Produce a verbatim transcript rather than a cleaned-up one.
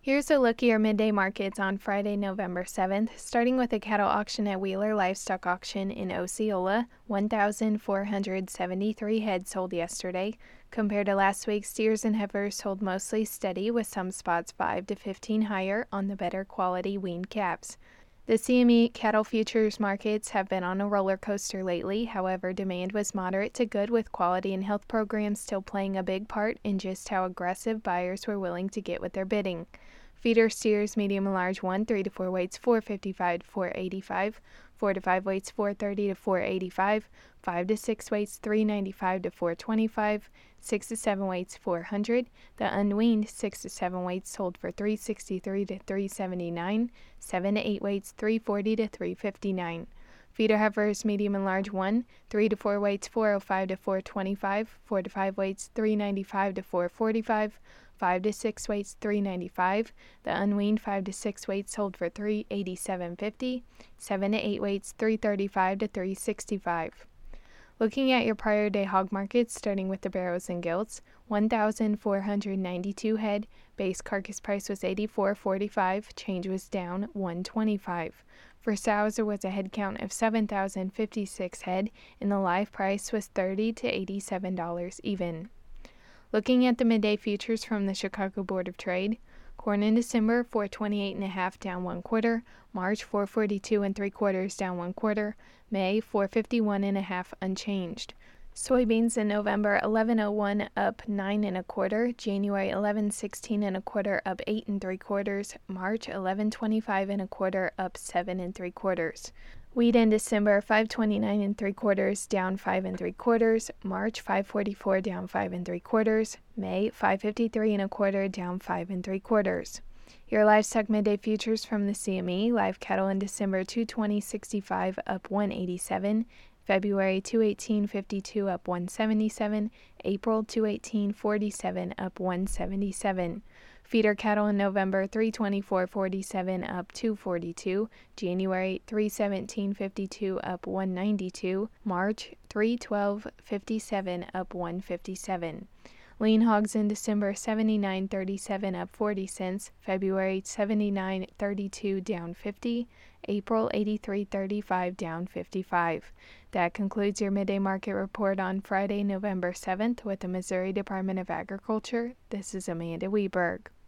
Here's a look at your midday markets on Friday, November seventh, starting with a cattle auction at Wheeler Livestock Auction in Osceola. one thousand four hundred seventy-three head sold yesterday. Compared to last week, steers and heifers sold mostly steady, with some spots five to fifteen higher on the better quality weaned calves. The C M E cattle futures markets have been on a roller coaster lately. However, demand was moderate to good, with quality and health programs still playing a big part in just how aggressive buyers were willing to get with their bidding. Feeder steers, medium and large one, three to four weights, four fifty-five to four eighty-five, four to five weights, four thirty to four eighty-five, five to six weights, three ninety-five to four twenty-five, six to seven weights, four hundred. The unweaned six to seven weights sold for three sixty-three to three seventy-nine, seven to eight weights, three forty to three fifty-nine. Feeder heifers, medium and large one, three to four weights, four oh five to four twenty-five, four to five weights, three ninety-five to four forty-five, five to six weights, three ninety-five. The unweaned five to six weights sold for three eighty-seven fifty, seven to eight weights, three thirty-five to three sixty-five. Looking at your prior day hog markets, starting with the barrows and gilts, one thousand four hundred ninety-two head, base carcass price was eighty-four forty-five, change was down one twenty-five. For sows, there was a head count of seven thousand fifty-six head, and the live price was thirty to eighty-seven dollars even. Looking at the midday futures from the Chicago Board of Trade, corn in December four twenty-eight and a half down one quarter, March four forty-two and three quarters down one quarter, May four fifty-one and a half unchanged. Soybeans in November eleven oh one up nine and a quarter, January eleven sixteen and a quarter up eight and three quarters, March eleven twenty-five and a quarter up seven and three quarters. Wheat in December five twenty-nine and three quarters down five and three quarters, March five forty-four down five and three quarters, May five fifty-three and a quarter down five and three quarters. Your livestock midday futures from the C M E: live cattle in December two twenty sixty-five up one eighty-seven, February two eighteen fifty-two up one seventy-seven, April two eighteen forty-seven up one seventy-seven. Feeder cattle in November three twenty-four forty-seven up two forty-two, January three seventeen fifty-two up one ninety-two, March three twelve fifty-seven up one fifty-seven. Lean hogs in December seventy-nine thirty-seven up forty cents, February seventy-nine thirty-two down fifty, April eighty-three thirty-five down fifty-five. That concludes your midday market report on Friday, November seventh with the Missouri Department of Agriculture. This is Amanda Weberg.